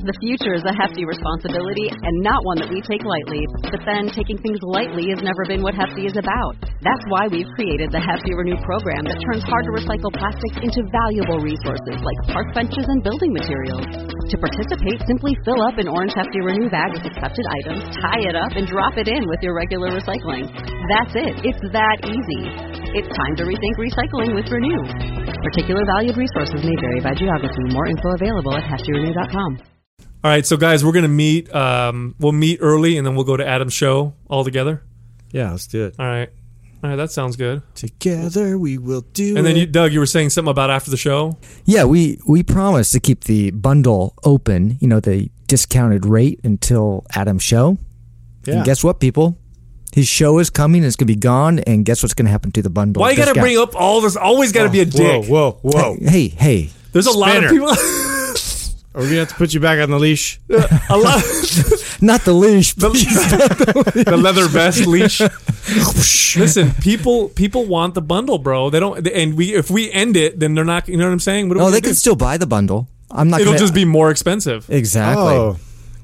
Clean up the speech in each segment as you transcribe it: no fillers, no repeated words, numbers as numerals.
The future is a hefty responsibility and not one that we take lightly. But then taking things lightly has never been what Hefty is about. That's why we've created the Hefty Renew program that turns hard-to-recycle plastics into valuable resources like park benches and building materials. To participate, simply fill up an orange Hefty Renew bag with accepted items, tie it up, and drop it in with your regular recycling. That's it. It's that easy. It's time to rethink recycling with Renew. Particular valued resources may vary by geography. More info available at heftyrenew.com. All right, so guys, we're going to meet. We'll meet early, and then we'll go to Adam's show all together. Yeah, let's do it. All right, that sounds good. Together we will do And then, it. Doug, you were saying something about after the show? Yeah, we promised to keep the bundle open, the discounted rate until Adam's show. Yeah. And guess what, people? His show is coming, it's going to be gone, and guess what's going to happen to the bundle? Why you got to bring up all this? Always got to be a dick. Whoa. Hey. There's a lot of people. Are we going to have to put you back on the leash? A lot. Not the leash. The leather vest leash. Listen, people want the bundle, bro. They don't, and if we end it, then they're not. You know what I'm saying? What No, they can still buy the bundle. I'm not. It'll just be more expensive. Exactly. Oh.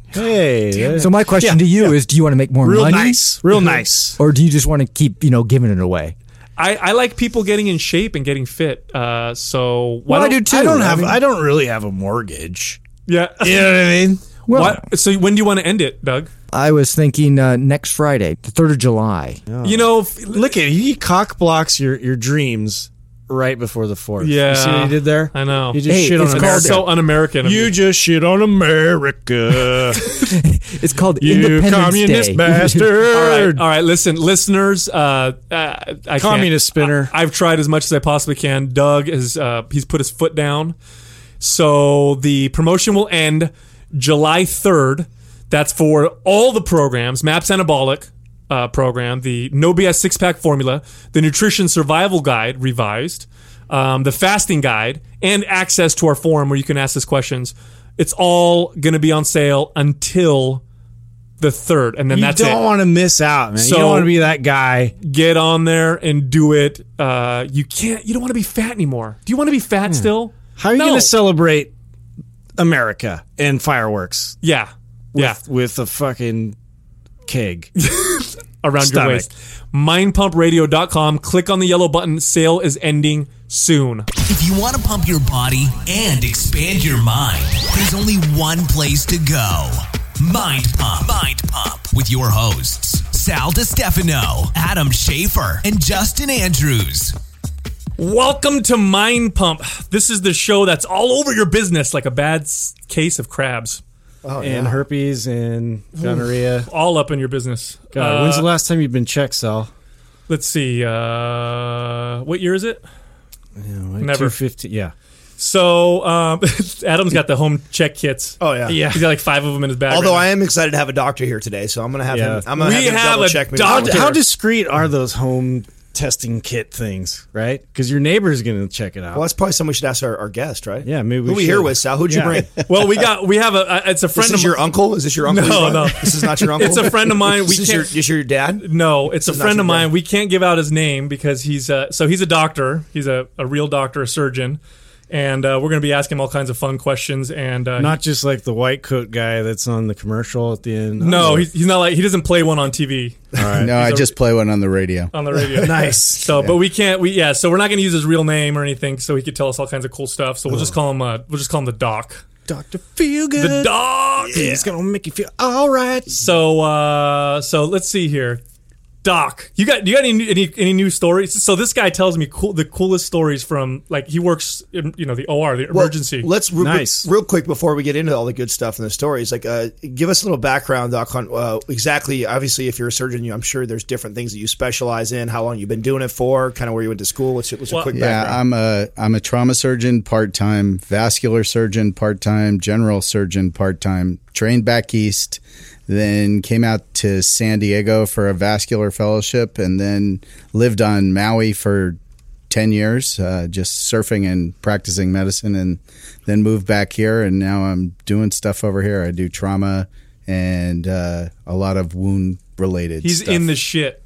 Hey. So my question to you is: do you want to make more Real money? nice. Real nice. Or do you just want to keep, giving it away? I like people getting in shape and getting fit. So why Well, I do too. I don't really have a mortgage. Yeah. You know what I mean? Well, So when do you want to end it, Doug? I was thinking next Friday, the 3rd of July. Oh. Look at he cock blocks your dreams right before the 4th. Yeah. You see what he did there? I know. You just shit on it's America. called- So un-American. of You just shit on America. It's called You Independence communist Day. bastard. All right, listen, listeners. I Communist can't. spinner. I've tried as much as I possibly can. Doug has he's put his foot down. So the promotion will end July 3rd. That's for all the programs: MAPS Anabolic program, the No BS Six-Pack Formula, the Nutrition Survival Guide revised, the Fasting Guide, and access to our forum where you can ask us questions. It's all going to be on sale until the 3rd, and then that's it. You don't want to miss out, man. So- you don't want to be that guy. Get on there and do it. You don't want to be fat anymore. Do you want to be fat still? How are you No. going to celebrate America and fireworks Yeah. with a fucking keg? Around Stomach. your waist. Mindpumpradio.com. Click on the yellow button. Sale is ending soon. If you want to pump your body and expand your mind, there's only one place to go. Mind Pump. Mind Pump with your hosts, Sal DiStefano, Adam Schaefer, and Justin Andrews. Welcome to Mind Pump. This is the show that's all over your business like a bad case of crabs. And herpes and gonorrhea. All up in your business. God, when's the last time you've been checked, Sal? Let's see. What year is it? Never. 250. Yeah. So Adam's got the home check kits. Oh yeah. He's got like 5 of them in his bag. Although right I am excited to have a doctor here today, so I'm gonna have Yeah. him. I'm gonna We have him have double a check me. doctor. How discreet are those home testing kit things, right? Because your neighbor's going to check it out. Well, that's probably something we should ask our guest, right? Yeah, maybe we Who we should. here with, Sal? Who'd you bring? Well, we have it's a friend This of is your uncle? Is this your uncle? No, no. This is not your uncle. It's a friend of mine. We This can't. is your dad? No, it's a This is not friend your of mine. dad. We can't give out his name because he's a doctor. He's a real doctor, a surgeon, and we're going to be asking him all kinds of fun questions. And Not just like the white coat guy that's on the commercial at the end. no, he's not like he doesn't play one on TV. All right. No, I just play one on the radio. On the radio. Nice. So, but we can't. So we're not going to use his real name or anything, so he could tell us all kinds of cool stuff. So we'll just call him. We'll just call him the Doc. Dr. Feelgood. The Doc. He's going to make you feel all right. So let's see here. Doc, you got any new stories? So this guy tells me the coolest stories from, like, he works in the OR, the emergency. Let's Nice. real quick before we get into all the good stuff and the stories. Like, give us a little background, Doc, on exactly. Obviously, if you're a surgeon, I'm sure there's different things that you specialize in. How long you've been doing it for? Kind of where you went to school. What's your quick background? Yeah, I'm a trauma surgeon part-time, vascular surgeon part-time, general surgeon part-time, trained back east, then came out to San Diego for a vascular fellowship, and then lived on Maui for 10 years, just surfing and practicing medicine, and then moved back here, and now I'm doing stuff over here. I do trauma and a lot of wound-related He's stuff. in the shit.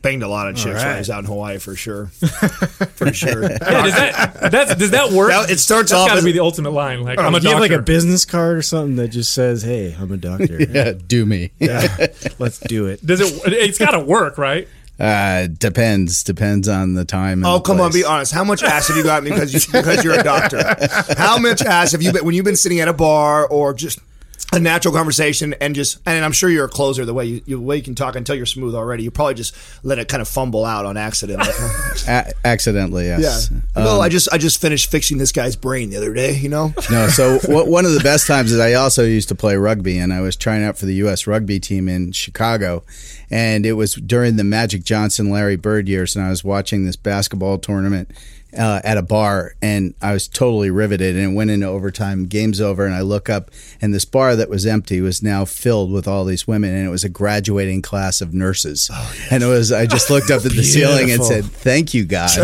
Banged a lot of chicks when I was out in Hawaii for sure. For sure. Yeah, does that work? It starts That's off got to as be the ultimate line. Like, I'm a Do you have doctor. like a business card or something that just says, "Hey, I'm a doctor"? Yeah, do me. Yeah. Let's do it. Does it? It's got to work, right? Depends on the time. And Oh, the come on, place. be honest. How much ass have you gotten because you're a doctor? How much ass have you been when you've been sitting at a bar or just a natural conversation and I'm sure you're a closer the way you can talk until you're smooth already. You probably just let it kind of fumble out on accident. Accidentally, yes. Yeah. Well, I just finished fixing this guy's brain the other day, No, so one of the best times is I also used to play rugby, and I was trying out for the U.S. rugby team in Chicago, and it was during the Magic Johnson, Larry Bird years, and I was watching this basketball tournament at a bar, and I was totally riveted, and it went into overtime. Game's over, and I look up, and this bar that was empty was now filled with all these women, and it was a graduating class of nurses. Oh, yes. And I just looked up at the ceiling and said, "Thank you, God."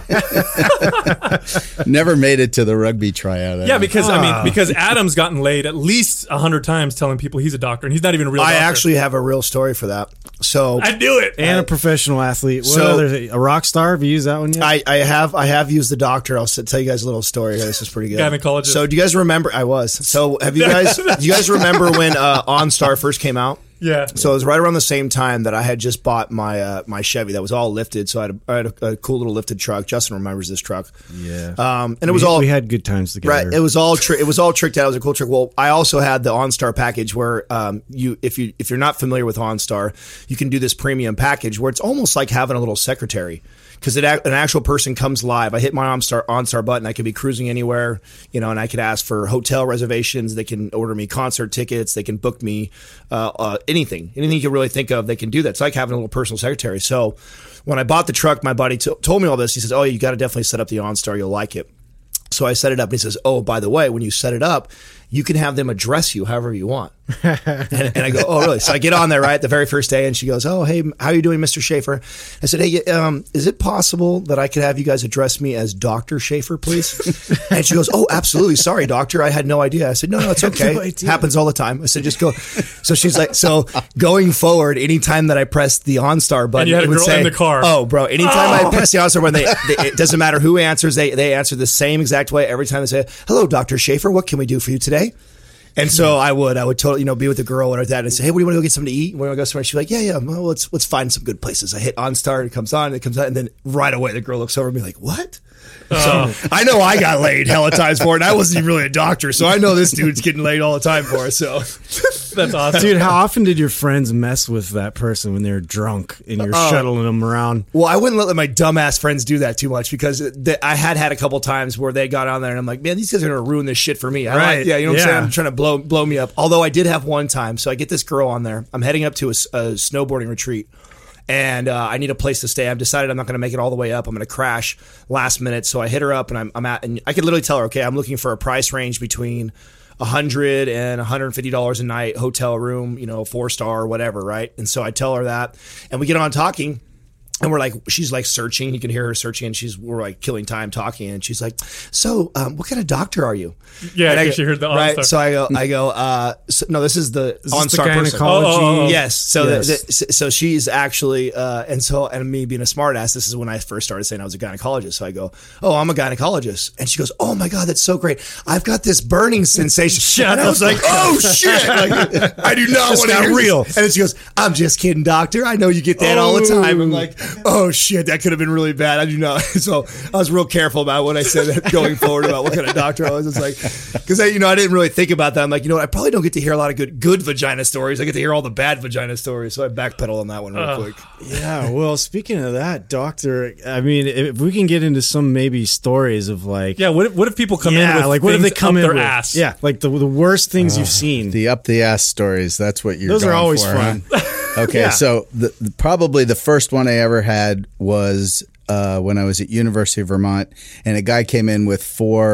Never made it to the rugby tryout. Yeah, because Adam's gotten laid at least 100 times telling people he's a doctor, and he's not even a real doctor. I actually have a real story for that. So I knew it. And a professional athlete. What So- other? A rock star? Have you used that one yet? I have used the doctor. I'll tell you guys a little story here. This is pretty good. Gynecologist. So do you guys remember? I was. So do you guys remember when OnStar first came out? Yeah. So it was right around the same time that I had just bought my Chevy that was all lifted. So I had a cool little lifted truck. Justin remembers this truck. Yeah. And it was all we had good times together. right. It was all tricked out. It was a cool trick. Well, I also had the OnStar package where if you're not familiar with OnStar, you can do this premium package where it's almost like having a little secretary. Because an actual person comes live. I hit my OnStar button. I could be cruising anywhere, and I could ask for hotel reservations. They can order me concert tickets. They can book me anything you can really think of. They can do that. It's like having a little personal secretary. So when I bought the truck, my buddy told me all this. He says, "Oh, you got to definitely set up the OnStar. You'll like it." So I set it up, and he says, "Oh, by the way, when you set it up, you can have them address you however you want." and I go, "Oh, really?" So I get on there, right, the very first day, and she goes, "Oh, hey, how are you doing, Mr. Schaefer?" I said, "Hey, is it possible that I could have you guys address me as Dr. Schaefer, please?" And she goes, "Oh, absolutely. Sorry, doctor. I had no idea." I said, No, it's okay. No idea. Happens all the time. I said, "Just go." So she's like, so going forward, anytime that I press the OnStar button, And you had a it would girl say, in the car. "Oh, bro, anytime I press the OnStar button, it doesn't matter who answers, they answer the same exact way every time they say, 'Hello, Dr. Schaefer. What can we do for you today?'" And so I would totally, be with the girl or that and say, "Hey, what do you want to go get something to eat? We want to go somewhere?" She's like, "Yeah. Well, let's find some good places." I hit OnStar, it comes on, and then right away the girl looks over at me like, "What?" So I know I got laid hella times for it, and I wasn't even really a doctor, so I know this dude's getting laid all the time for it. So That's awesome. Dude, how often did your friends mess with that person when they're drunk and you're shuttling them around? Well, I wouldn't let my dumbass friends do that too much because I had a couple times where they got on there and I'm like, "Man, these guys are going to ruin this shit for me." Right. You know what I'm Yeah. saying? I'm trying to blow me up. Although I did have one time. So I get this girl on there. I'm heading up to a snowboarding retreat. And I need a place to stay. I've decided I'm not going to make it all the way up. I'm going to crash last minute. So I hit her up and and I could literally tell her, okay, I'm looking for a price range between $100 and $150 a night, hotel room, 4-star, whatever, right? And so I tell her that, and we get on talking. And she's like searching. You can hear her searching, and we're like killing time talking. And she's like, "So, what kind of doctor are you?" Yeah, and she heard the OnStar. right. So I go. No, this is the OnStar person. Gynecology? Yes. So Yes. so she's actually and me being a smart ass, this is when I first started saying I was a gynecologist. So I go, "Oh, I'm a gynecologist," and she goes, "Oh my God, that's so great. I've got this burning sensation." And I was like, "Oh shit! Like, I do not want to not hear real. this." And then she goes, "I'm just kidding, doctor. I know you get that all the time." I'm like, "Oh shit, that could have been really bad." I do not. So I was real careful about what I said going forward about what kind of doctor I was. It's like, because I didn't really think about that. I'm like, I probably don't get to hear a lot of good vagina stories. I get to hear all the bad vagina stories. So I backpedal on that one real quick. Yeah, well, speaking of that, doctor, I mean, if we can get into some maybe stories of like... Yeah, what if people come in with what if they things come up in their with, ass? Yeah, like the worst things you've seen. The up the ass stories. That's what you're Those are going always for, fun. huh? Okay, Yeah. so probably the first one I ever had was when I was at University of Vermont, and a guy came in with 4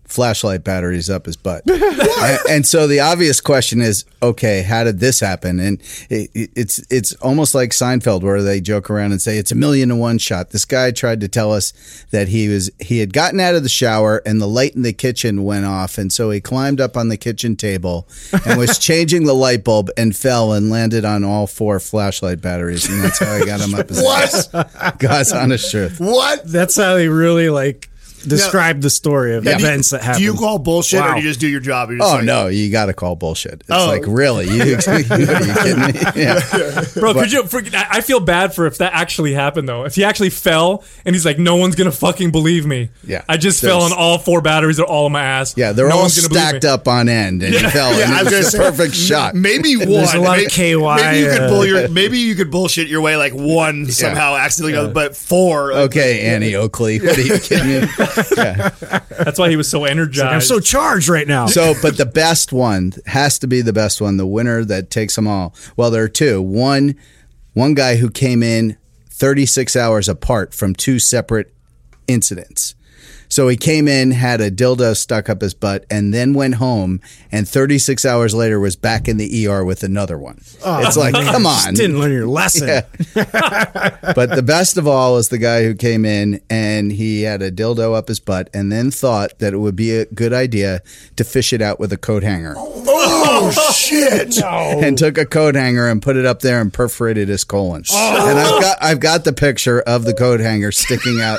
flashlight batteries up his butt. and so the obvious question is, okay, how did this happen? And it's almost like Seinfeld, where they joke around and say it's 1,000,000 to 1 shot. This guy tried to tell us that he had gotten out of the shower and the light in the kitchen went off, and so he climbed up on the kitchen table and was changing the light bulb and fell and landed on all 4 flashlight batteries, and that's how he got him up his ass. God's honest truth. What? That's how they really describe the story of events that happen. Do you call bullshit or do you just do your job? You're just No, you got to call bullshit. It's like, really? Are you kidding me? Yeah. Bro, I feel bad for if that actually happened, though. If he actually fell and he's like, no one's going to fucking believe me. Yeah. I just fell on all 4 batteries. They're all in my ass. Yeah, they're no all one's gonna believe stacked me. up on end, and he fell. And it was a perfect shot. Maybe one. There's a lot of KY. Maybe you could bullshit your way like 1 somehow accidentally, but 4. Okay, Annie Oakley. What are you kidding me? Yeah. That's why he was so energized. I'm so charged right now. So, but the best one has to be the best one, the winner that takes them all. Well, there are 2. One guy who came in 36 hours apart from 2 separate incidents. So he came in, had a dildo stuck up his butt, and then went home, and 36 hours later was back in the ER with another one. It's like, come on. Just didn't learn your lesson. Yeah. But the best of all is the guy who came in and he had a dildo up his butt and then thought that it would be a good idea to fish it out with a coat hanger. Oh, shit. And took a coat hanger and put it up there and perforated his colon. And I've got the picture of the coat hanger sticking out.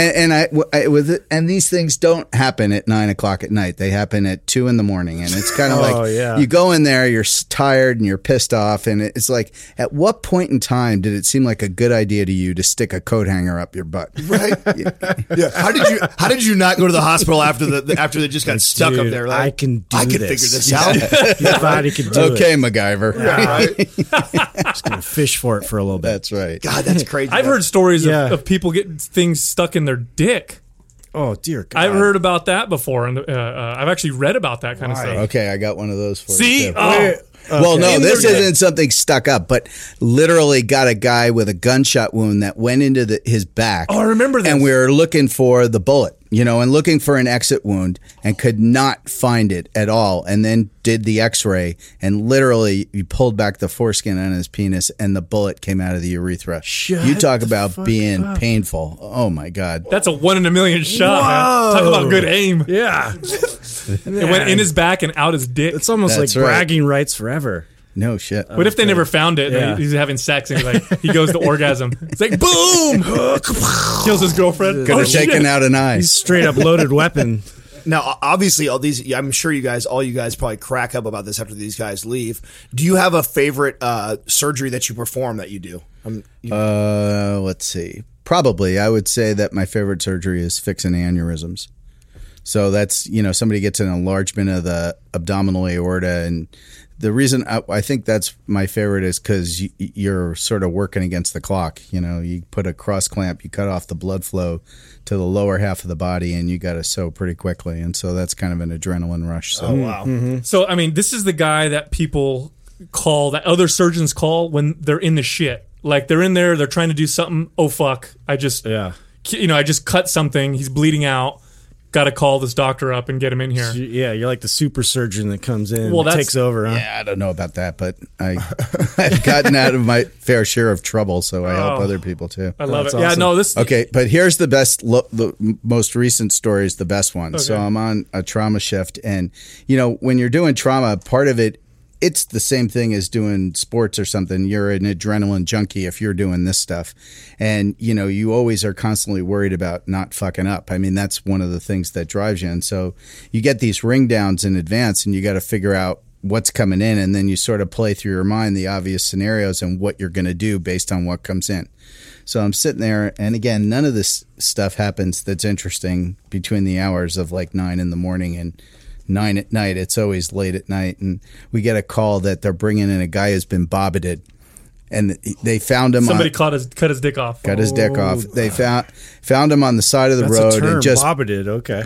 And these things don't happen at 9 o'clock at night. They happen at 2 in the morning. And it's kind of you go in there, you're tired and you're pissed off. And it's like, at what point in time did it seem like a good idea to you to stick a coat hanger up your butt? Right. Yeah. How did you not go to the hospital after they just got stuck up there? Like, I can figure this out. Your body can do it. Okay, MacGyver. Yeah, right. Just going to fish for it for a little bit. That's right. God, that's crazy. I've heard stories of people getting things stuck in their dick. Oh, dear God. I've heard about that before, and I've actually read about that kind of stuff. Okay, I got one of those for you. See? too. Oh. No, this isn't something stuck up, but literally got a guy with a gunshot wound that went into his back. Oh, I remember this. And we were looking for the bullet, and looking for an exit wound and could not find it at all. And then did the x-ray and literally you pulled back the foreskin on his penis and the bullet came out of the urethra. You talk about being painful. Oh, my God. That's a 1 in a million shot, man. Talk about good aim. Yeah. It went in his back and out his dick. It's almost That's like right. bragging rights forever. No shit. What if they never found it? Yeah. And he's having sex and he goes to orgasm. It's like, boom! Kills his girlfriend. Could have taken shit. out an eye. He's straight up loaded weapon. Now, obviously, I'm sure all you guys probably crack up about this after these guys leave. Do you have a favorite surgery that you perform that you do? Let's see. Probably, I would say that my favorite surgery is fixing aneurysms. So that's, somebody gets an enlargement of the abdominal aorta. And the reason I think that's my favorite is because you're sort of working against the clock. You put a cross clamp, you cut off the blood flow to the lower half of the body, and you got to sew pretty quickly. And so that's kind of an adrenaline rush. So. Oh, wow. Mm-hmm. So, this is the guy that people call, that other surgeons call when they're in the shit. Like, they're in there, they're trying to do something. Oh, fuck. I just cut something. He's bleeding out. Got to call this doctor up and get him in here. Yeah, you're like the super surgeon that comes in and takes over, huh? Yeah, I don't know about that, but I've gotten out of my fair share of trouble, so I help other people too. I love it. That's Yeah, awesome. no, this... Okay, but here's the best, the most recent story is the best one. Okay. So I'm on a trauma shift, and, when you're doing trauma, part of it, it's the same thing as doing sports or something. You're an adrenaline junkie if you're doing this stuff. And, you always are constantly worried about not fucking up. That's one of the things that drives you. And so you get these ring downs in advance and you got to figure out what's coming in. And then you sort of play through your mind the obvious scenarios and what you're going to do based on what comes in. So I'm sitting there. And again, none of this stuff happens that's interesting between the hours of like 9 in the morning and 9 at night. It's always late at night, and we get a call that they're bringing in a guy who's been bobbited, and they found him. Somebody cut his dick off. Cut his dick off. They found him on the side of the That's road a term. and just Bobbited. Okay.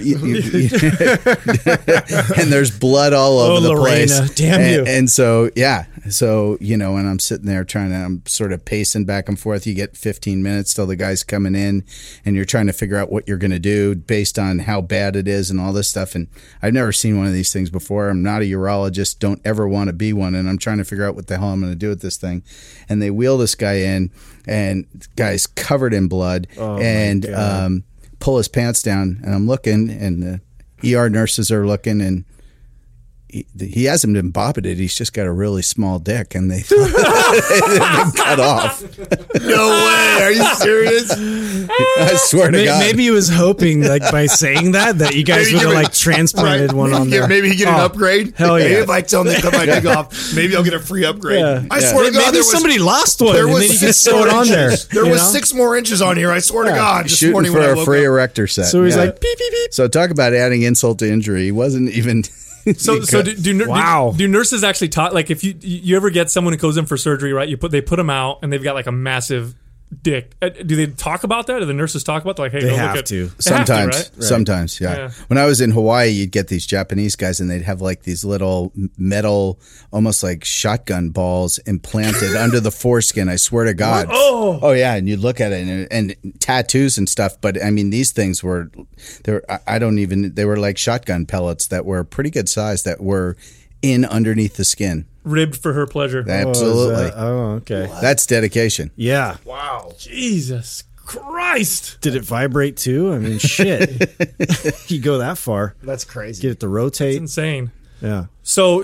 and there's blood all over the Lorena, place. damn you. And so and I'm sitting there I'm sort of pacing back and forth. You get 15 minutes till the guy's coming in, and you're trying to figure out what you're going to do based on how bad it is and all this stuff. And I've never seen one of these things before. I'm not a urologist. Don't ever want to be one. And I'm trying to figure out what the hell I'm going to do with this thing. And they wheel this guy in, and the guy's covered in blood, and pull his pants down. And I'm looking, and the ER nurses are looking, and he hasn't been bobbited. He's just got a really small dick, and they they've been cut off. No way. Are you serious? I swear to God. Maybe he was hoping, like, by saying that you guys would have, like, transplanted one on there. Maybe he get an upgrade. Hell yeah. Maybe if I tell him to cut my dick off, maybe I'll get a free upgrade. Yeah. I swear to God, maybe somebody lost one, and then you can sew it on there. There was 6 more inches on here. I swear to God. This Shooting morning for when I a woke free up. erector set. So he's like, beep, beep, beep. So talk about adding insult to injury. He wasn't even. So do nurses actually talk, like, if you ever get someone who goes in for surgery, right? They put them out and they've got like a massive dick. Do they talk about that? Do the nurses talk about that? Like, hey, They go have look at to. They have to, right? Sometimes, yeah. When I was in Hawaii, you'd get these Japanese guys, and they'd have like these little metal, almost like shotgun balls implanted under the foreskin. I swear to God. Oh yeah, and you'd look at it, and tattoos and stuff. But I mean, these things were, they were like shotgun pellets that were pretty good size that were in underneath the skin. Ribbed for her pleasure. Absolutely. Okay. That's dedication. Yeah. Wow. Jesus Christ. Did it vibrate too? I mean, shit. You go that far. That's crazy. Get it to rotate. It's insane. Yeah. So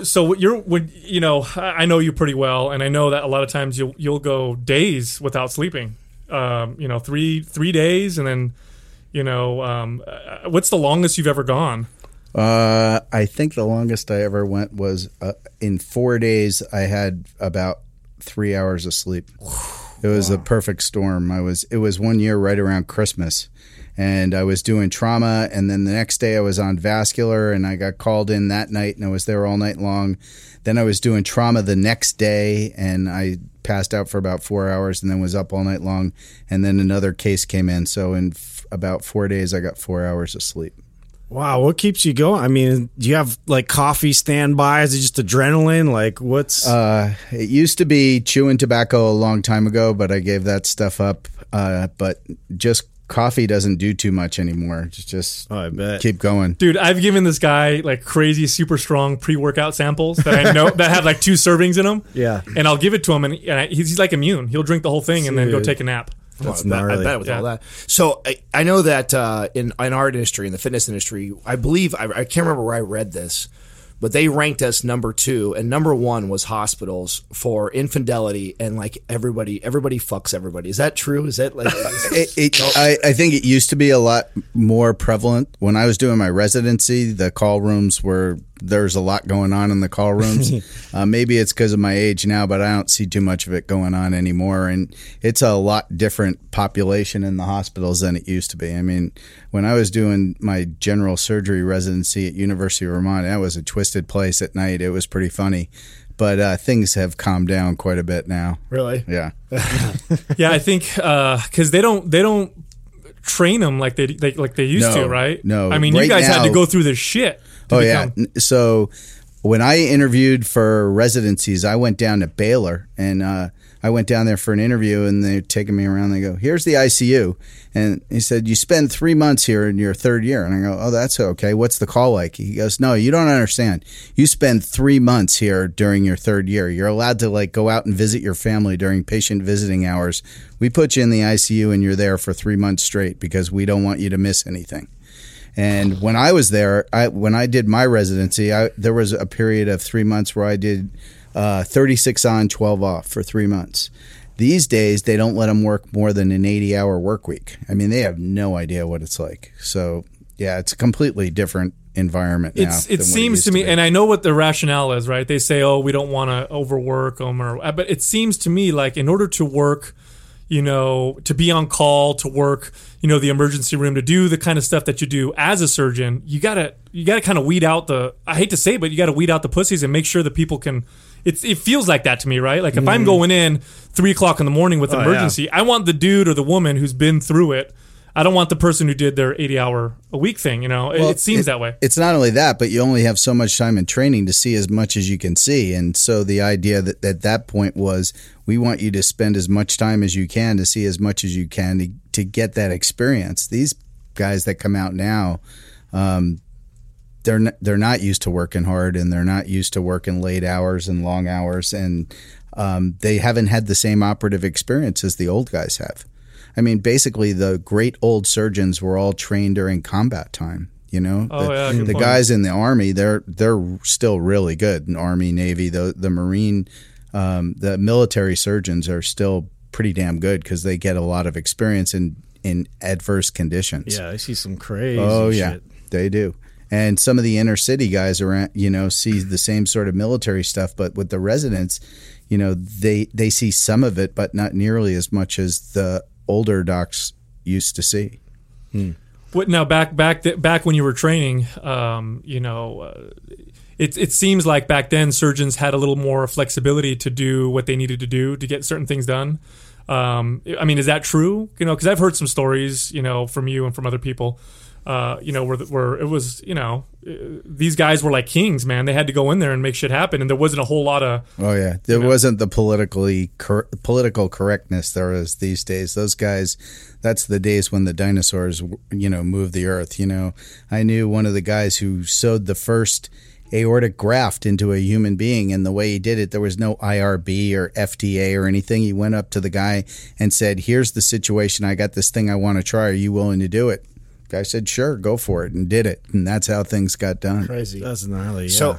I know you pretty well, and I know that a lot of times you'll go days without sleeping. 3 days, and then what's the longest you've ever gone? I think the longest I ever went was in 4 days. I had about 3 hours of sleep. It was a perfect storm. It was 1 year right around Christmas, and I was doing trauma, and then the next day I was on vascular, and I got called in that night, and I was there all night long. Then I was doing trauma the next day, and I passed out for about 4 hours, and then was up all night long, and then another case came in. So in about 4 days, I got 4 hours of sleep. Wow, what keeps you going? I mean, do you have like coffee standby? Is it just adrenaline? Like, what's? It used to be chewing tobacco a long time ago, but I gave that stuff up. But just coffee doesn't do too much anymore. Just I bet. Keep going, dude. I've given this guy like crazy, super strong pre-workout samples that I know that have like 2 servings in them. Yeah, and I'll give it to him, and he's like immune. He'll drink the whole thing and then go take a nap. That's I bet with all that. So I know that in our industry, in the fitness industry, I believe I can't remember where I read this, but they ranked us number 2, and number 1 was hospitals for infidelity, and like everybody fucks everybody. Is that true? Is that like? I think it used to be a lot more prevalent when I was doing my residency. The call rooms there's a lot going on in the call rooms. Maybe it's because of my age now, but I don't see too much of it going on anymore. And it's a lot different population in the hospitals than it used to be. I mean, when I was doing my general surgery residency at University of Vermont, that was a twisted place at night. It was pretty funny. But things have calmed down quite a bit now. Really? Yeah. Yeah, I think because they don't train them like they used to, right? No. I mean, right you guys now, had to go through this shit. Yeah. So when I interviewed for residencies, I went down to Baylor, and I went down there for an interview, and they're taking me around. They go, "Here's the ICU," and he said, "You spend 3 months here in your 3rd year." And I go, "Oh, that's okay. What's the call like?" He goes, "No, you don't understand. You spend 3 months here during your 3rd year. You're allowed to like go out and visit your family during patient visiting hours. We put you in the ICU, and you're there for 3 months straight because we don't want you to miss anything." And when I was there, when I did my residency, there was a period of 3 months where I did 36 on, 12 off for 3 months. These days, they don't let them work more than an 80-hour work week. I mean, they have no idea what it's like. So, yeah, it's a completely different enviment now. It seems to me, and I know what the rationale is, right? They say, "Oh, we don't want to overwork them," but it seems to me like in order to work, to be on call, to work, the emergency room, to do the kind of stuff that you do as a surgeon, you gotta kind of weed out I hate to say it, but you gotta weed out the pussies and make sure that people can it feels like that to me, right? Like if I'm going in 3 o'clock in the morning with an emergency, I want the dude or the woman who's been through it. I don't want the person who did their 80-hour-a-week thing. It seems that way. It's not only that, but you only have so much time in training to see as much as you can see. And so the idea that at that point was, we want you to spend as much time as you can to see as much as you can to get that experience. These guys that come out now, they're not used to working hard, and they're not used to working late hours and long hours, and they haven't had the same operative experience as the old guys have. I mean, basically, the great old surgeons were all trained during combat time. The guys in the Army, they're still really good. In Army, Navy, the Marine, the military surgeons are still pretty damn good because they get a lot of experience in adverse conditions. Yeah, I see some crazy shit. They do. And some of the inner city guys around, see the same sort of military stuff, but with the residents, they see some of it, but not nearly as much as the older docs used to see. What now? Back when you were training, it seems like back then surgeons had a little more flexibility to do what they needed to do to get certain things done. Is that true? Because I've heard some stories, from you and from other people. Where it was, these guys were like kings, man. They had to go in there and make shit happen, and there wasn't a whole lot of. Oh yeah, there wasn't the political correctness there is these days. Those guys, that's the days when the dinosaurs, moved the earth. I knew one of the guys who sewed the first aortic graft into a human being, and the way he did it, there was no IRB or FDA or anything. He went up to the guy and said, "Here's the situation. I got this thing I want to try. Are you willing to do it?" Guy said, "Sure, go for it," and did it, and that's how things got done. Crazy. That's gnarly. Yeah. So,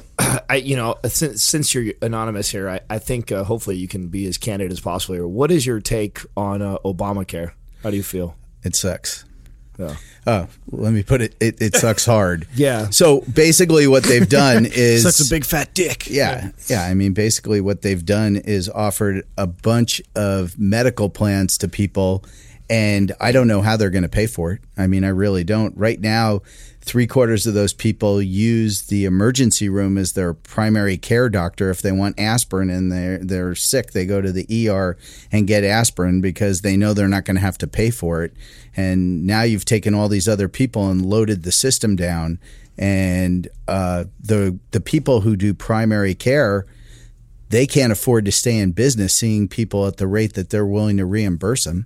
since you're anonymous here, I think hopefully you can be as candid as possible here. What is your take on Obamacare? How do you feel? It sucks. Yeah. Let me put it. It sucks hard. Yeah. So basically, what they've done is such a big fat dick. Yeah. I mean, basically, what they've done is offered a bunch of medical plans to people. And I don't know how they're going to pay for it. I mean, I really don't. Right now, 3/4 of those people use the emergency room as their primary care doctor. If they want aspirin and they're sick, they go to the ER and get aspirin because they know they're not going to have to pay for it. And now you've taken all these other people and loaded the system down. And the people who do primary care, they can't afford to stay in business seeing people at the rate that they're willing to reimburse them.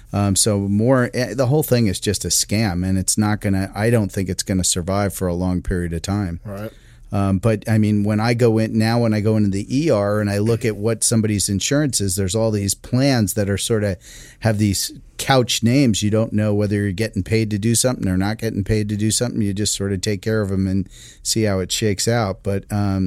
The whole thing is just a scam, and it's not going to, I don't think it's going to survive for a long period of time. Right. But I mean, when I go into the ER and I look at what somebody's insurance is, there's all these plans that are sort of have these couch names. You don't know whether you're getting paid to do something or not getting paid to do something. You just sort of take care of them and see how it shakes out. But,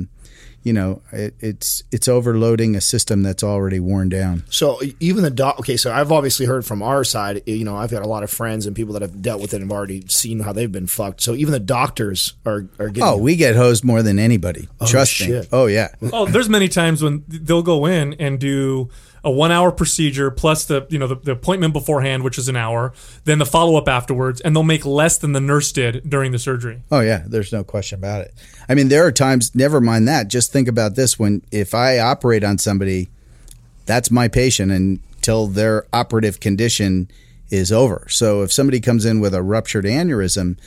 it's overloading a system that's already worn down. So even so I've obviously heard from our side, I've got a lot of friends and people that have dealt with it and have already seen how they've been fucked. So even the doctors are getting... Oh, we get hosed more than anybody. Trust me. Oh, yeah. Oh, there's many times when they'll go in and do a 1-hour procedure plus the appointment beforehand, which is an hour, then the follow-up afterwards, and they'll make less than the nurse did during the surgery. Oh, yeah. There's no question about it. I mean, there are times, never mind that, just think about this. If I operate on somebody, that's my patient until their operative condition is over. So if somebody comes in with a ruptured aneurysm,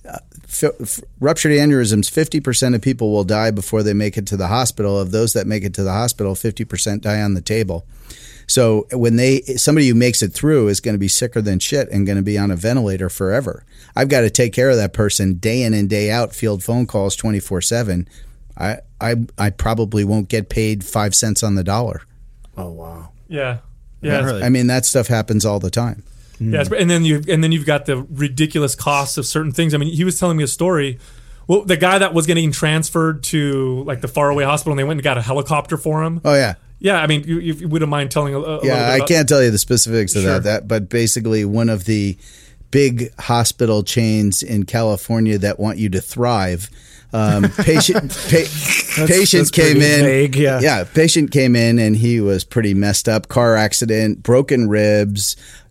50% of people will die before they make it to the hospital. Of those that make it to the hospital, 50% die on the table. So when somebody who makes it through is going to be sicker than shit and going to be on a ventilator forever. I've got to take care of that person day in and day out, field phone calls 24/7. I probably won't get paid 5 cents on the dollar. Oh wow. Yeah. I mean, that stuff happens all the time. Yes, and then you've got the ridiculous costs of certain things. I mean, he was telling me a story. Well, the guy that was getting transferred to like the faraway hospital, and they went and got a helicopter for him. Oh yeah. Yeah, I mean, you wouldn't mind telling a little bit I can't tell you the specifics of that, but basically one of the big hospital chains in California that want you to thrive. Patient came in. Vague, patient came in and he was pretty messed up. Car accident, broken ribs,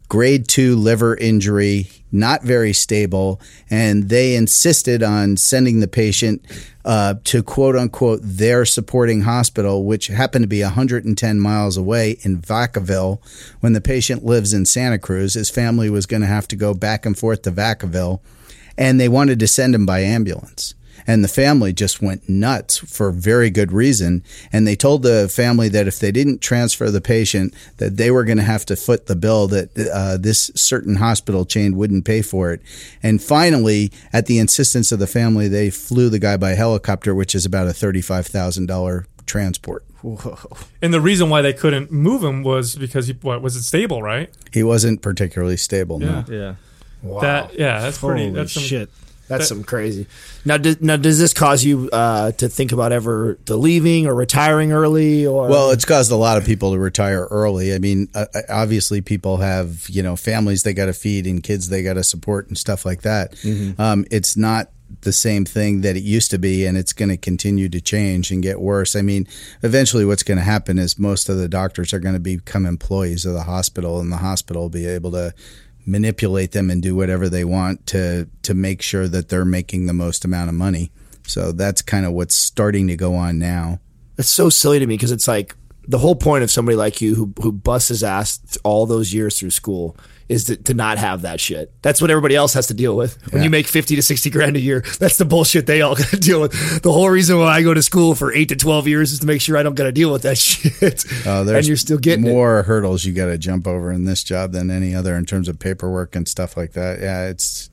grade 2 liver injury, not very stable, and they insisted on sending the patient to quote unquote their supporting hospital, which happened to be 110 miles away in Vacaville. When the patient lives in Santa Cruz, his family was going to have to go back and forth to Vacaville, and they wanted to send him by ambulance. And the family just went nuts for very good reason. And they told the family that if they didn't transfer the patient, that they were going to have to foot the bill, that this certain hospital chain wouldn't pay for it. And finally, at the insistence of the family, they flew the guy by helicopter, which is about a $35,000 transport. Whoa. And the reason why they couldn't move him was because wasn't stable, right? He wasn't particularly stable. Yeah. No. Yeah. Wow. That's pretty. Holy That's some shit. That's some crazy. Now, does this cause you to think about ever to leaving or retiring early? Or Well, it's caused a lot of people to retire early. I mean, obviously, people have families they got to feed and kids they got to support and stuff like that. Mm-hmm. It's not the same thing that it used to be, and it's going to continue to change and get worse. I mean, eventually, what's going to happen is most of the doctors are going to become employees of the hospital, and the hospital will be able to manipulate them and do whatever they want to make sure that they're making the most amount of money. So that's kind of what's starting to go on now. It's so silly to me because it's like the whole point of somebody like you who busts his ass all those years through school is to not have that shit. That's what everybody else has to deal with. When you make 50 to 60 grand a year, that's the bullshit they all got to deal with. The whole reason why I go to school for 8 to 12 years is to make sure I don't got to deal with that shit. And you're still getting more hurdles you got to jump over in this job than any other in terms of paperwork and stuff like that. Yeah,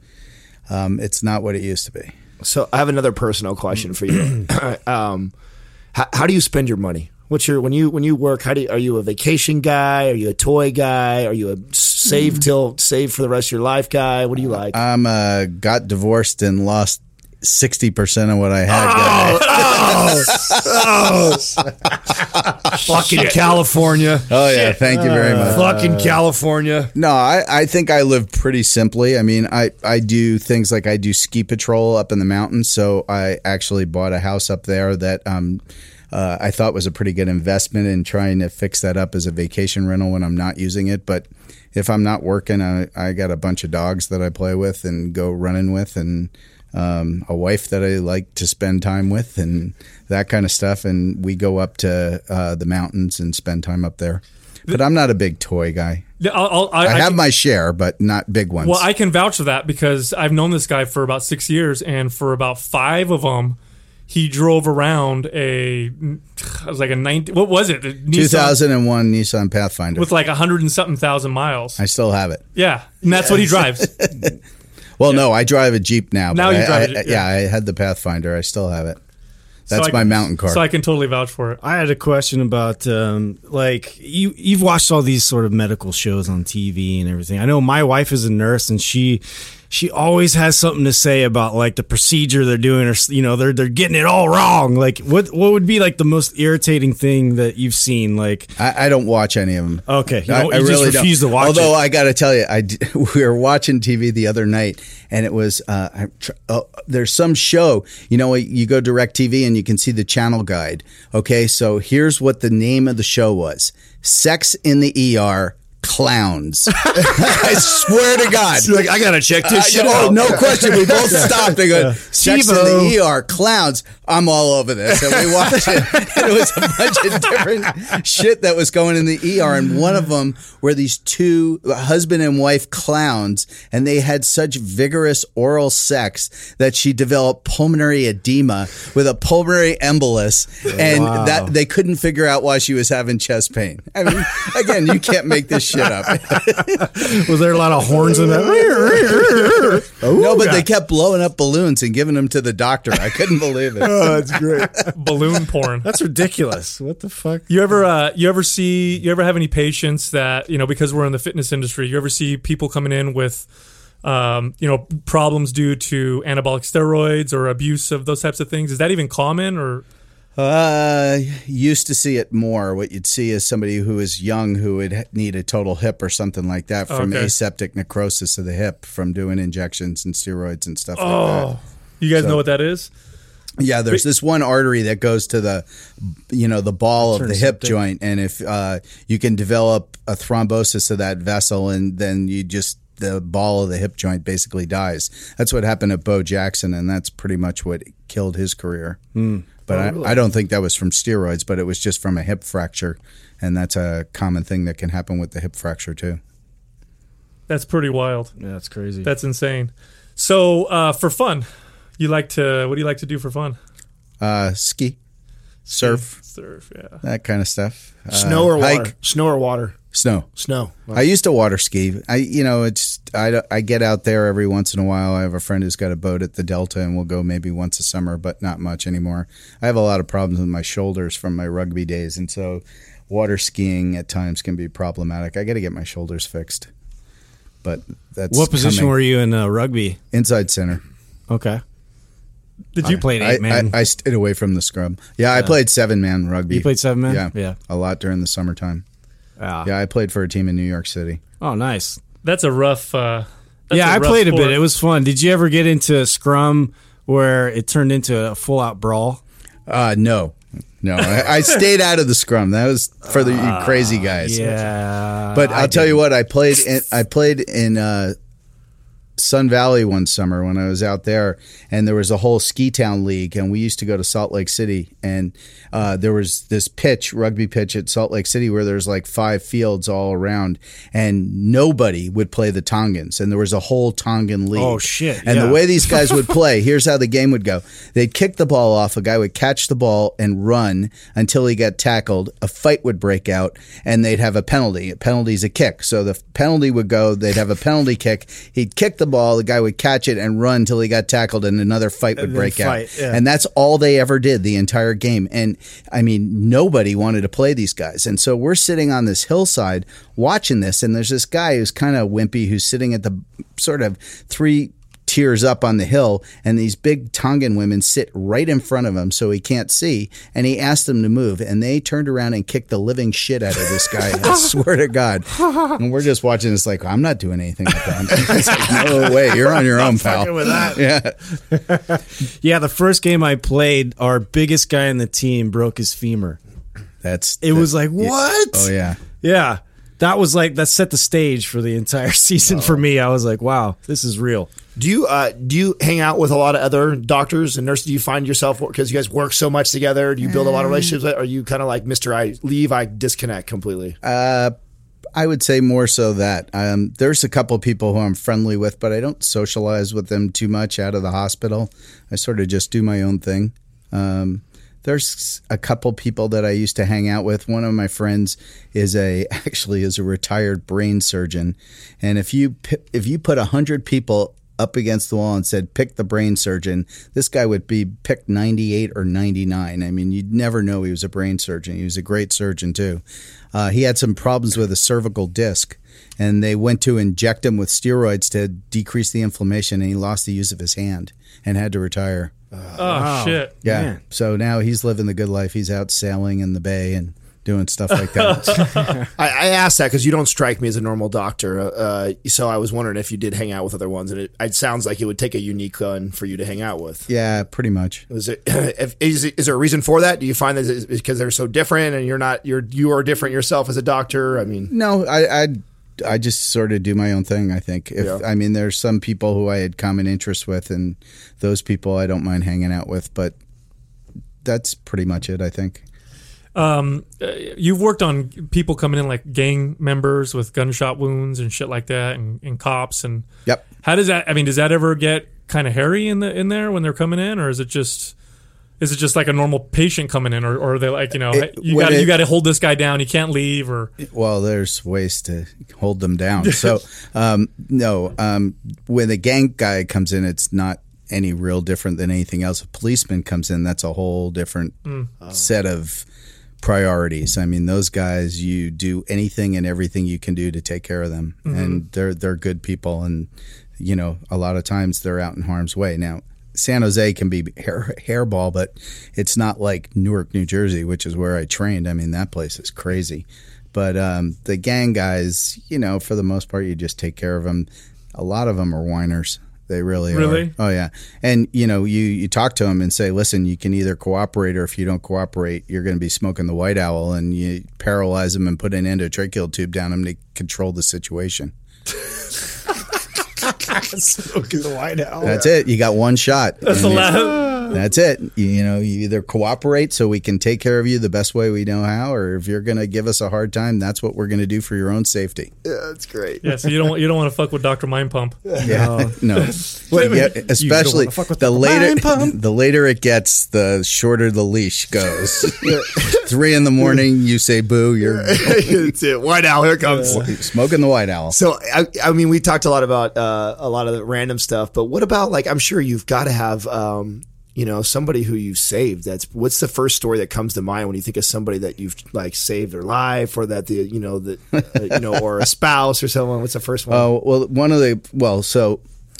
it's not what it used to be. So I have another personal question for you. How do you spend your money? What's your when you work? Are you a vacation guy? Are you a toy guy? Are you a save for the rest of your life guy? What do you like? I'm got divorced and lost 60% of what I had. Fucking California. Oh yeah, thank you very much. Fucking California. No, I think I live pretty simply. I mean, I do things like I do ski patrol up in the mountains, so I actually bought a house up there that I thought was a pretty good investment in trying to fix that up as a vacation rental when I'm not using it. But if I'm not working, I got a bunch of dogs that I play with and go running with, and a wife that I like to spend time with and that kind of stuff. And we go up to the mountains and spend time up there. But I'm not a big toy guy. I have my share, but not big ones. Well, I can vouch for that because I've known this guy for about 6 years, and for about 5 of them, he drove around what was it? 2001 Nissan Pathfinder. With like 100 and something thousand miles. I still have it. Yeah, and that's what he drives. Well, no, I drive a Jeep now. Now you drive it. Yeah, I had the Pathfinder. I still have it. That's my mountain car. So I can totally vouch for it. I had a question about, like, you've watched all these sort of medical shows on TV and everything. I know my wife is a nurse, and she always has something to say about, like, the procedure they're doing, or they're getting it all wrong. Like, what would be like the most irritating thing that you've seen? Like, I don't watch any of them. Okay, you I just really refuse to watch. Although I got to tell you, we were watching TV the other night, and it was there's some show. You go DirecTV and you can see the channel guide. Okay, so here's what the name of the show was: Sex in the ER. Clowns. I swear to God. You're like, I gotta check this shit out. Oh, no question. We both stopped and go, Sex in the ER, clowns. I'm all over this. And we watched it. And it was a bunch of different shit that was going in the ER. And one of them were these two husband and wife clowns. And they had such vigorous oral sex that she developed pulmonary edema with a pulmonary embolus. And that they couldn't figure out why she was having chest pain. I mean, again, you can't make this shit up. Was there a lot of horns in that? No, but they kept blowing up balloons and giving them to the doctor. I couldn't believe it. Oh, that's great. Balloon porn. That's ridiculous. What the fuck? You ever have any patients that, because we're in the fitness industry, you ever see people coming in with problems due to anabolic steroids or abuse of those types of things? Is that even common, or? Used to see it more. What you'd see is somebody who is young who would need a total hip or something like that from aseptic necrosis of the hip from doing injections and steroids and stuff like that. You guys know what that is? Yeah, there's this one artery that goes to the ball of the hip septic. joint, and if you can develop a thrombosis of that vessel, and then the ball of the hip joint basically dies. That's what happened to Bo Jackson, and that's pretty much what killed his career. But I don't think that was from steroids, but it was just from a hip fracture, and that's a common thing that can happen with the hip fracture too. That's pretty wild. Yeah, that's crazy. That's insane. So for fun, what do you like to do for fun? Ski, surf, yeah. that kind of stuff. Snow or water? Hike. Snow or water? Snow. Wow. I used to water ski. I get out there every once in a while. I have a friend who's got a boat at the Delta, and we'll go maybe once a summer, but not much anymore. I have a lot of problems with my shoulders from my rugby days, and so water skiing at times can be problematic. I got to get my shoulders fixed. But that's what position were you in rugby? Inside center. Okay. Did you play 8-man? I stayed away from the scrum. Yeah, I played 7-man rugby. You played 7-man? Yeah, a lot during the summertime. Yeah. Yeah, I played for a team in New York City. Oh, nice. That's a rough. I played sport. a bit. It was fun. Did you ever get into scrum where it turned into a full-out brawl? No. I stayed out of the scrum. That was for the crazy guys. Yeah. But I'll tell you what, I played in Sun Valley one summer when I was out there, and there was a whole ski town league, and we used to go to Salt Lake City, and there was this rugby pitch at Salt Lake City where there's like 5 fields all around, and nobody would play the Tongans, and there was a whole Tongan league. Oh, shit. And yeah. the way these guys would play, here's how the game would go. They'd kick the ball off, a guy would catch the ball and run until he got tackled, a fight would break out, and they'd have a penalty. A penalty's a kick. So the penalty would go, they'd have a penalty kick, he'd kick the ball, the guy would catch it and run till he got tackled, and another fight would break out. Yeah. And that's all they ever did the entire game. And I mean, nobody wanted to play these guys. And so we're sitting on this hillside watching this, and there's this guy who's kind of wimpy who's sitting at the sort of 3 tiers up on the hill, and these big Tongan women sit right in front of him so he can't see, and he asked them to move, and they turned around and kicked the living shit out of this guy. I swear to God. And we're just watching this like, I'm not doing anything with that. It's like, no way, you're on your own, pal. With that. Yeah. Yeah, the first game I played, our biggest guy in the team broke his femur. It was like, what? Oh, yeah. Yeah. That set the stage for the entire season for me. I was like, wow, this is real. Do you hang out with a lot of other doctors and nurses? Do you find yourself, because you guys work so much together, do you build a lot of relationships? Or are you kind of like Mr. I leave, I disconnect completely? I would say more so that. There's a couple of people who I'm friendly with, but I don't socialize with them too much out of the hospital. I sort of just do my own thing. There's a couple people that I used to hang out with. One of my friends is a retired brain surgeon, and if you put 100 people up against the wall and said, pick the brain surgeon, this guy would be picked 98 or 99. I mean, you'd never know he was a brain surgeon. He was a great surgeon, too. He had some problems with a cervical disc, and they went to inject him with steroids to decrease the inflammation, and he lost the use of his hand and had to retire. Shit. Yeah. Man. So now he's living the good life. He's out sailing in the bay and doing stuff like that. I asked that because you don't strike me as a normal doctor. So I was wondering if you did hang out with other ones, and it sounds like it would take a unique one for you to hang out with. Yeah, pretty much. Is there a reason for that? Do you find that it's because they're so different, and you are different yourself as a doctor? I mean, no, I just sort of do my own thing, I think. I mean, there's some people who I had common interests with, and those people I don't mind hanging out with, but that's pretty much it, I think. You've worked on people coming in like gang members with gunshot wounds and shit like that, and cops, and yep. How does that? I mean, does that ever get kind of hairy in there when they're coming in, or is it just like a normal patient coming in, or are they like, you got to hold this guy down, he can't leave, or? Well, there's ways to hold them down. So no, when a gang guy comes in, it's not any real different than anything else. A policeman comes in, that's a whole different set of priorities. I mean, those guys, you do anything and everything you can do to take care of them, and they're good people, and a lot of times they're out in harm's way. Now, San Jose can be hairball, but it's not like Newark, New Jersey, which is where I trained. I mean, that place is crazy. But the gang guys, for the most part, you just take care of them. A lot of them are whiners, They really Really? are. Oh, yeah. And, you talk to them and say, listen, you can either cooperate, or if you don't cooperate, you're going to be smoking the White Owl, and you paralyze them and put an endotracheal tube down them to control the situation. Smoking the White Owl. That's it. You got one shot. That's the last. That's it. You either cooperate so we can take care of you the best way we know how, or if you're going to give us a hard time, that's what we're going to do for your own safety. Yeah, that's great. Yeah, so you don't want to fuck with Dr. Mind Pump. Yeah, no. Especially the later it gets, the shorter the leash goes. 3 a.m, you say boo. You're It's it. White Owl, here it comes. Smoking the White Owl. So, I mean, we talked a lot about a lot of the random stuff, but what about, like, I'm sure you've got to have, somebody who you've saved. What's the first story that comes to mind when you think of somebody that you've, like, saved their life, or that or a spouse or someone? What's the first one? Oh, well, so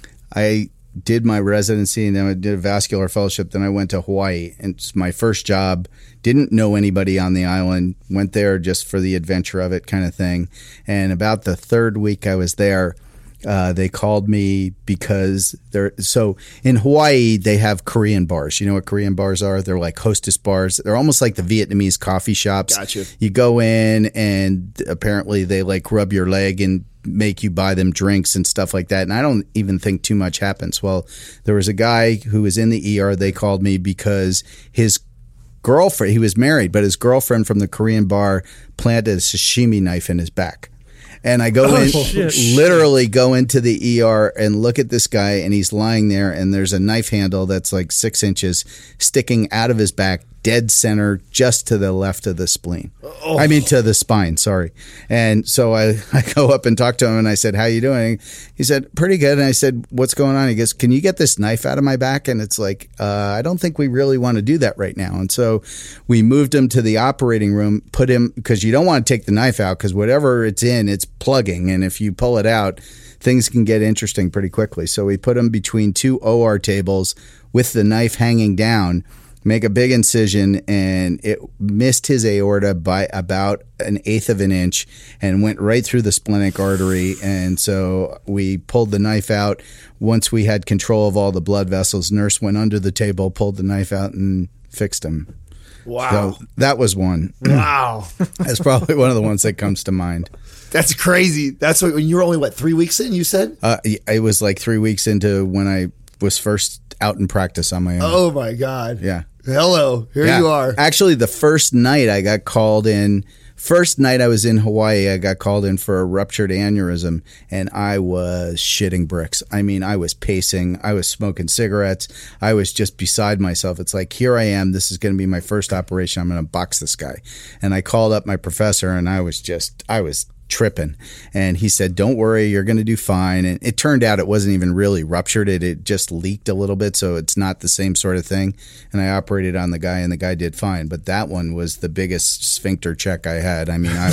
I did my residency, and then I did a vascular fellowship. Then I went to Hawaii, and it's my first job. Didn't know anybody on the island. Went there just for the adventure of it, kind of thing. And about the 3rd week I was there, they called me because so in Hawaii, they have Korean bars. You know what Korean bars are? They're like hostess bars. They're almost like the Vietnamese coffee shops. Gotcha. You go in, and apparently they like rub your leg and make you buy them drinks and stuff like that. And I don't even think too much happens. Well, there was a guy who was in the ER. They called me because his girlfriend, he was married, but his girlfriend from the Korean bar planted a sashimi knife in his back. And I literally go into the ER and look at this guy, and he's lying there, and there's a knife handle that's like 6 inches sticking out of his back, dead center, just to the left of the spleen. I mean, to the spine, sorry. And so I go up and talk to him, and I said, how you doing? He said, pretty good. And I said, what's going on? He goes, can you get this knife out of my back? And it's like, I don't think we really want to do that right now. And so we moved him to the operating room, put him, because you don't want to take the knife out, because whatever it's in, it's plugging. And if you pull it out, things can get interesting pretty quickly. So we put him between 2 OR tables with the knife hanging down, make a big incision, and it missed his aorta by about 1/8 of an inch and went right through the splenic artery. And so we pulled the knife out. Once we had control of all the blood vessels, nurse went under the table, pulled the knife out, and fixed him. Wow. So that was one. Wow. That's probably one of the ones that comes to mind. That's crazy. That's when you were only, 3 weeks in, you said? It was like 3 weeks into when I was first out in practice on my own. Oh, my God. Yeah. Hello. Here you are. Actually, the first night I got called in, first night I was in Hawaii, I got called in for a ruptured aneurysm, and I was shitting bricks. I mean, I was pacing. I was smoking cigarettes. I was just beside myself. It's like, here I am. This is going to be my first operation. I'm going to box this guy. And I called up my professor, and I was tripping. And he said, don't worry, you're going to do fine. And it turned out it wasn't even really ruptured. It just leaked a little bit, so it's not the same sort of thing. And I operated on the guy, and the guy did fine. But that one was the biggest sphincter check I had. I mean,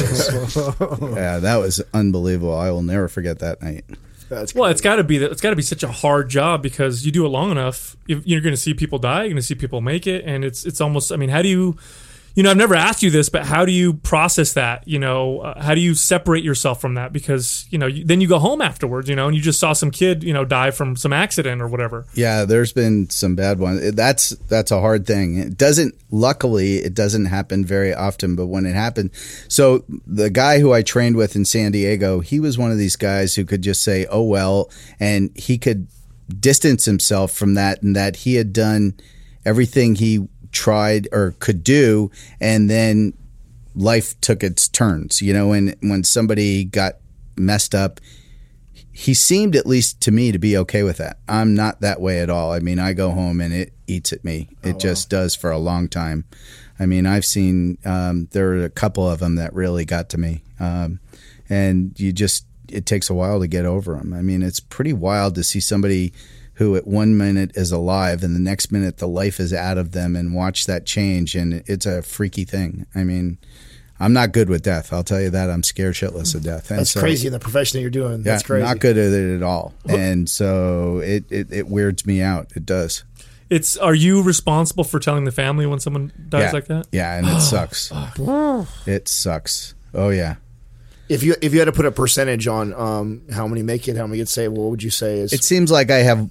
that was unbelievable. I will never forget that night. Well, it's got to be such a hard job, because you do it long enough, you're going to see people die, you're going to see people make it, and it's almost, I mean, how do you... I've never asked you this, but how do you process that? How do you separate yourself from that? Because, then you go home afterwards, and you just saw some kid, die from some accident or whatever. Yeah, there's been some bad ones. That's a hard thing. Luckily, it doesn't happen very often, but when it happened, so the guy who I trained with in San Diego, he was one of these guys who could just say, oh, well, and he could distance himself from that, and that he had done everything he tried or could do, and then life took its turns, and when somebody got messed up, he seemed, at least to me, to be okay with that. I'm not that way at all. I mean, I go home and it eats at me. It just does for a long time. I mean, I've seen there are a couple of them that really got to me, and it takes a while to get over them. I mean, it's pretty wild to see somebody who at 1 minute is alive and the next minute the life is out of them, and watch that change. And it's a freaky thing. I mean, I'm not good with death. I'll tell you that. I'm scared shitless of death. That's crazy in the profession that you're doing. That's crazy. Not good at it at all. And so it weirds me out. It does. Are you responsible for telling the family when someone dies like that? Yeah, and it sucks. It sucks. Oh, yeah. If you had to put a percentage on how many make it, how many get saved, what would you say is? It seems like I have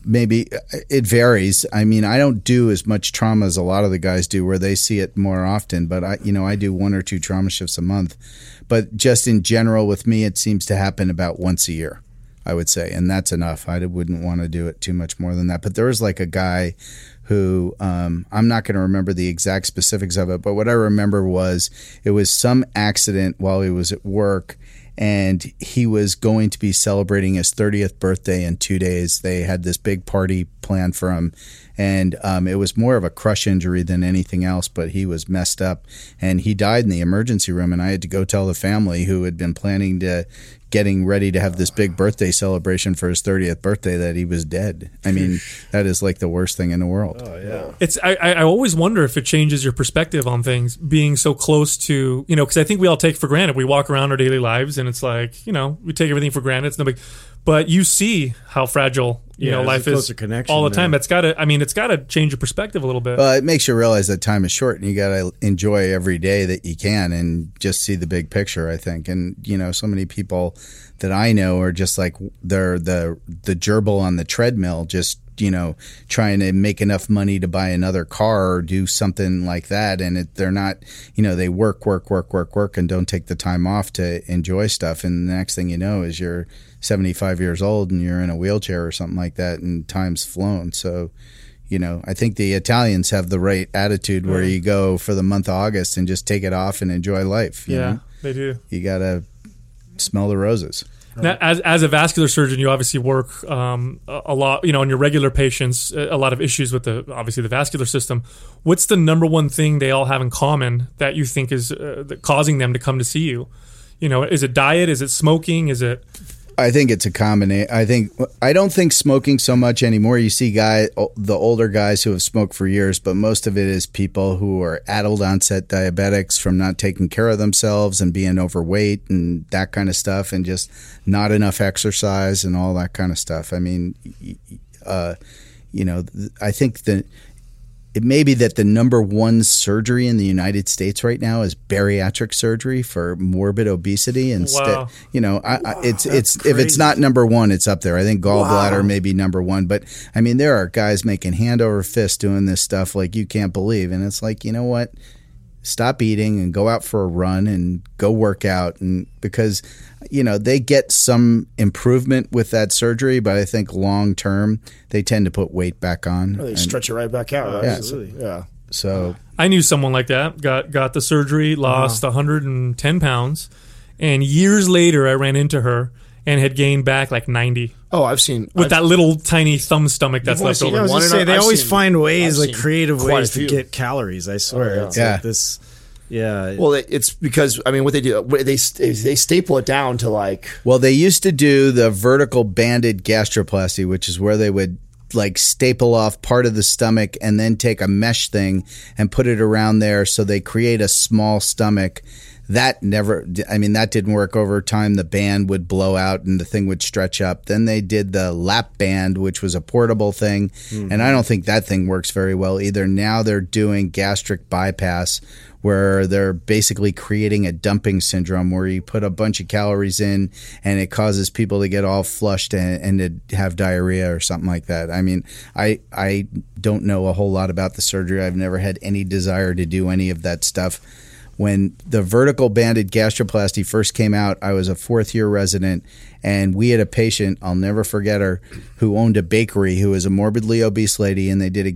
it varies. I mean, I don't do as much trauma as a lot of the guys do, where they see it more often. But I do 1 or 2 trauma shifts a month. But just in general, with me, it seems to happen about once a year, I would say, and that's enough. I wouldn't want to do it too much more than that. But there was like a guy who I'm not going to remember the exact specifics of it, but what I remember was it was some accident while he was at work. And he was going to be celebrating his 30th birthday in 2 days. They had this big party planned for him. And it was more of a crush injury than anything else, but he was messed up. And he died in the emergency room. And I had to go tell the family, who had been getting ready to have this big birthday celebration for his 30th birthday, that he was dead. I mean, that is like the worst thing in the world. Oh, yeah. I always wonder if it changes your perspective on things, being so close to, because I think we all take for granted. We walk around our daily lives and it's like, we take everything for granted. It's no big, but you see how fragile, life is all the time. It's got to change your perspective a little bit. Well, it makes you realize that time is short and you got to enjoy every day that you can and just see the big picture, I think. And, so many people that I know are just like they're the gerbil on the treadmill, just trying to make enough money to buy another car or do something like that, and they're not, they work and don't take the time off to enjoy stuff, and the next thing you know is you're 75 years old and you're in a wheelchair or something like that, and time's flown. So I think the Italians have the right attitude where you go for the month of August and just take it off and enjoy life. You know? They do. You gotta smell the roses. Now, as a vascular surgeon, you obviously work a lot, on your regular patients, a lot of issues with the vascular system. What's the number one thing they all have in common that you think is causing them to come to see you? Is it diet? Is it smoking? Is it... I think it's a combination. I don't think smoking so much anymore. You see the older guys who have smoked for years, but most of it is people who are adult onset diabetics from not taking care of themselves and being overweight and that kind of stuff, and just not enough exercise and all that kind of stuff. I mean, I think that it may be that the number one surgery in the United States right now is bariatric surgery for morbid obesity. And wow. It's if it's not number one, it's up there. I think gallbladder may be number one, but I mean, there are guys making hand over fist doing this stuff like you can't believe. And it's like, you know what? Stop eating and go out for a run and go work out. And because, they get some improvement with that surgery, but I think long term they tend to put weight back on. They stretch it right back out. Right? Yeah. Absolutely. Yeah. So I knew someone like that, got the surgery, lost 110 pounds, and years later I ran into her and had gained back like 90. Oh, I've seen that little tiny thumb stomach that's left over. I was just say they always find ways, like creative ways to get calories. I swear, it's like this. Yeah. Well, it's because what they do, they staple it down to like. Well, they used to do the vertical banded gastroplasty, which is where they would like staple off part of the stomach and then take a mesh thing and put it around there, so they create a small stomach. That didn't work. Over time, the band would blow out and the thing would stretch up. Then they did the lap band, which was a portable thing. Mm-hmm. And I don't think that thing works very well either. Now they're doing gastric bypass, where they're basically creating a dumping syndrome where you put a bunch of calories in and it causes people to get all flushed and to have diarrhea or something like that. I mean, I don't know a whole lot about the surgery. I've never had any desire to do any of that stuff. When the vertical banded gastroplasty first came out, I was a fourth-year resident, and we had a patient, I'll never forget her, who owned a bakery, who was a morbidly obese lady, and they did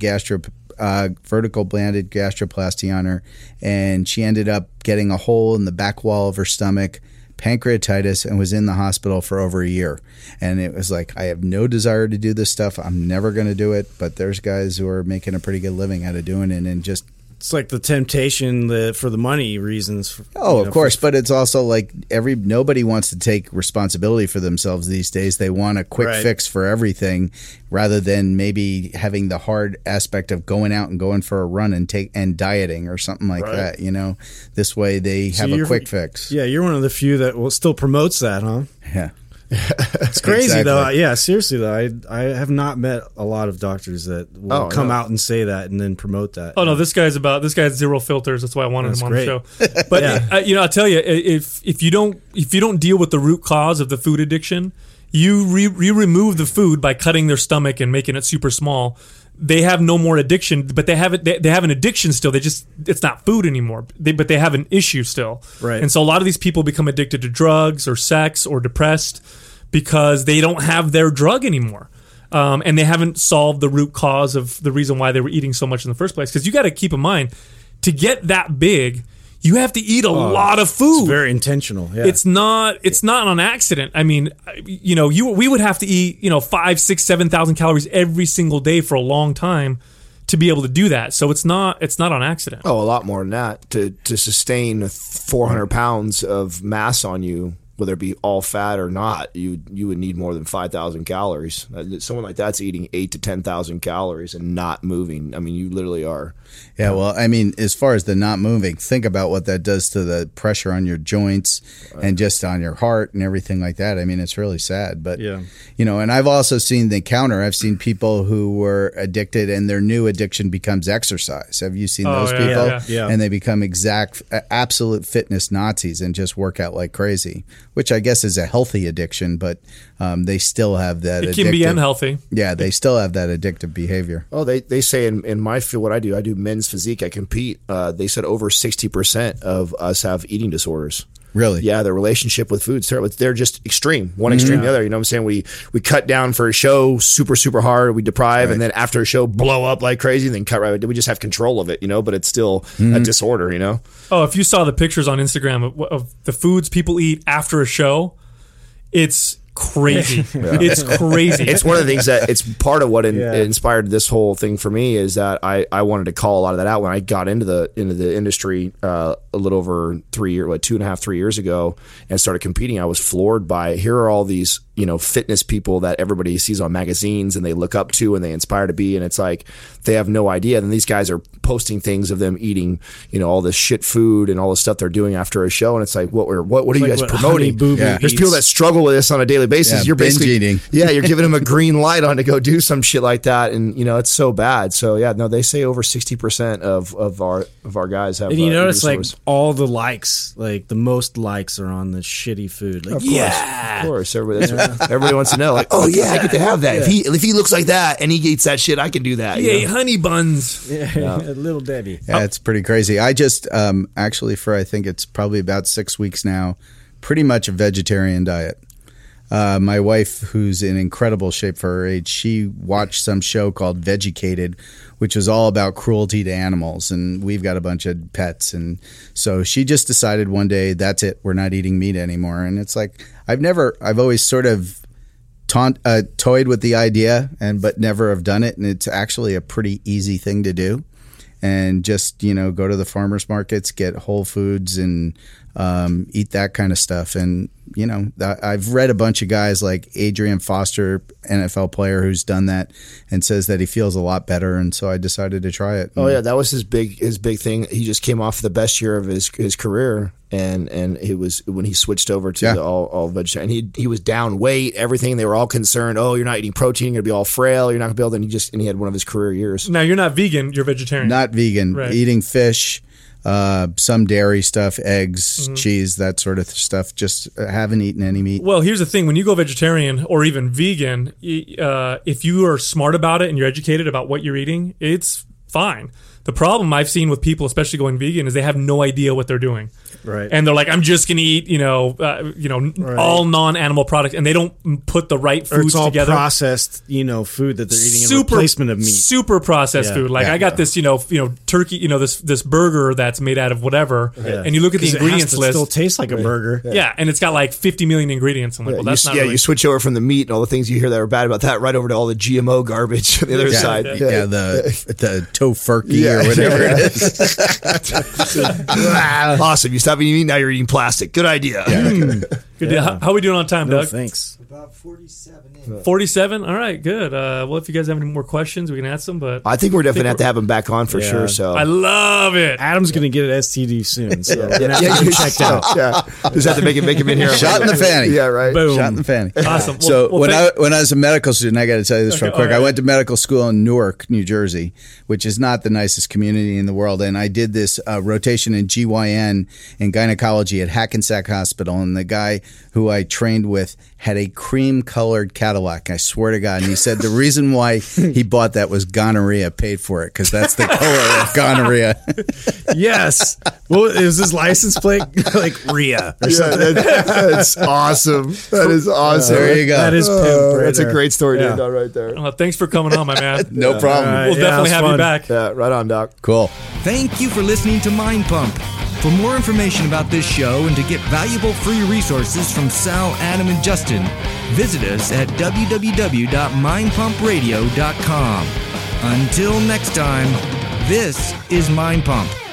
a vertical banded gastroplasty on her, and she ended up getting a hole in the back wall of her stomach, pancreatitis, and was in the hospital for over a year. And it was like, I have no desire to do this stuff. I'm never going to do it, but there's guys who are making a pretty good living out of doing it, and just... It's like the temptation for the money reasons. Of course, but it's also like nobody wants to take responsibility for themselves these days. They want a quick fix for everything, rather than maybe having the hard aspect of going out and going for a run and dieting or something like that. This way they have a quick fix. Yeah, you're one of the few that still promotes that, huh? Yeah. It's crazy though. Yeah, seriously though, I have not met a lot of doctors that will come out and say that and then promote that. Oh no, this guy's zero filters. That's why I wanted him on the show. But I'll tell you, if you don't deal with the root cause of the food addiction, you remove the food by cutting their stomach and making it super small. They have no more addiction, but they have an addiction still. It's not food anymore. But they have an issue still. Right. And so a lot of these people become addicted to drugs or sex or depressed because they don't have their drug anymore. And they haven't solved the root cause of the reason why they were eating so much in the first place. Because you got to keep in mind, to get that big, you have to eat a lot of food. It's very intentional. Yeah. It's not on accident. I mean, we would have to eat 5, 6, 7,000 calories every single day for a long time to be able to do that. So it's not on accident. Oh, a lot more than that to sustain 400 pounds of mass on you. Whether it be all fat or not, you would need more than 5,000 calories. Someone like that's eating 8,000 to 10,000 calories and not moving. I mean, you literally are. Yeah, well, I mean, as far as the not moving, think about what that does to the pressure on your joints and just on your heart and everything like that. I mean, it's really sad. But, and I've also seen the counter. I've seen people who were addicted and their new addiction becomes exercise. Have you seen those people? Yeah. And they become absolute fitness Nazis and just work out like crazy, which I guess is a healthy addiction, but they still have that. It can be unhealthy. Yeah, they still have that addictive behavior. Oh, they say in my field, what I do men's physique. I compete. They said over 60% of us have eating disorders. Really? Yeah, their relationship with food, they're just extreme. One extreme, the other. You know what I'm saying? We cut down for a show super, super hard. We deprive, and then after a show, blow up like crazy, and then cut right. We just have control of it, but it's still a disorder, Oh, if you saw the pictures on Instagram of the foods people eat after a show, it's crazy. It's crazy. It's one of the things that it's part of what inspired this whole thing for me is that I wanted to call a lot of that out when I got into the industry a little over 3 years ago and started competing. I was floored by here are all these fitness people that everybody sees on magazines and they look up to and they inspire to be, and it's like they have no idea. And these guys are posting things of them eating all this shit food and all the stuff they're doing after a show, and it's like what are you guys promoting? There's people that struggle with this on a daily basis. Yeah, you're basically eating. Yeah, you're giving them a green light on to go do some shit like that, and it's so bad. So they say over 60% of our guys have. And you notice disorders. all the likes, like the most likes are on the shitty food. Like, of course, everybody wants to know. Like, I get to have that. Yeah. If he looks like that and he eats that shit, I can do that. Yay, honey buns. Little Debbie. Yeah, it's pretty crazy. I just actually I think it's probably about 6 weeks now, pretty much a vegetarian diet. My wife, who's in incredible shape for her age, she watched some show called Vegucated, which was all about cruelty to animals. And we've got a bunch of pets. And so she just decided one day, that's it. We're not eating meat anymore. And it's like, I've always sort of toyed with the idea, but never have done it. And it's actually a pretty easy thing to do. And just, go to the farmers markets, get Whole Foods and eat that kind of stuff. And, I've read a bunch of guys like Adrian Foster, NFL player, who's done that and says that he feels a lot better. And so I decided to try it. Oh yeah, that was his big thing. He just came off the best year of his career, and it was when he switched over to the all vegetarian. And he was down weight, everything. They were all concerned. Oh, you're not eating protein, you're gonna be all frail. You're not gonna be able to. And he had one of his career years. Now you're not vegan. You're vegetarian. Not vegan. Right. Eating fish. Some dairy stuff, eggs, cheese, that sort of stuff. Just haven't eaten any meat. Well, here's the thing. When you go vegetarian or even vegan, if you are smart about it and you're educated about what you're eating, it's fine. The problem I've seen with people, especially going vegan, is they have no idea what they're doing. Right. And they're like, I'm just going to eat, all non-animal products, and they don't put the right foods it's all together. Processed, food that they're eating in replacement of meat. Super processed food. Like I got this, turkey, this burger that's made out of whatever, and you look at the ingredients list. It still tastes like a burger. Yeah, and it's got like 50 million ingredients. I'm like, well, that's not really. You switch over from the meat and all the things you hear that are bad about that right over to all the GMO garbage on the other side. Yeah, the tofurkey or whatever it is. Awesome. You stop eating meat, now you're eating plastic. Good idea. Good deal. How are we doing on time, Doug? Thanks. About 47. 47? All right, good. Well, if you guys have any more questions, we can ask them. But I think we're definitely have to have him back on for sure. So I love it. Adam's going to get an STD soon. So you checked out. Yeah, just have to make him in here. Shot in the fanny. Yeah, right. Boom. Shot in the fanny. Awesome. So Well, when I was a medical student, I got to tell you this real quick. all right. I went to medical school in Newark, New Jersey, which is not the nicest community in the world. And I did this rotation in GYN in gynecology at Hackensack Hospital. And the guy who I trained with had a cream-colored Cadillac. I swear to God. And he said the reason why he bought that was gonorrhea paid for it, because that's the color of gonorrhea. Yes. Well, is his license plate like Rhea or something? That's awesome. That is awesome. There you go. That is pimp right That's there. a great story, Yeah. Doc, right there. Thanks for coming on, my man. No problem. We'll definitely it have was you fun. back. Yeah, right on, Doc. Cool. Thank you for listening to Mind Pump. For more information about this show and to get valuable free resources from Sal, Adam, and Justin, visit us at www.mindpumpradio.com. Until next time, this is Mind Pump.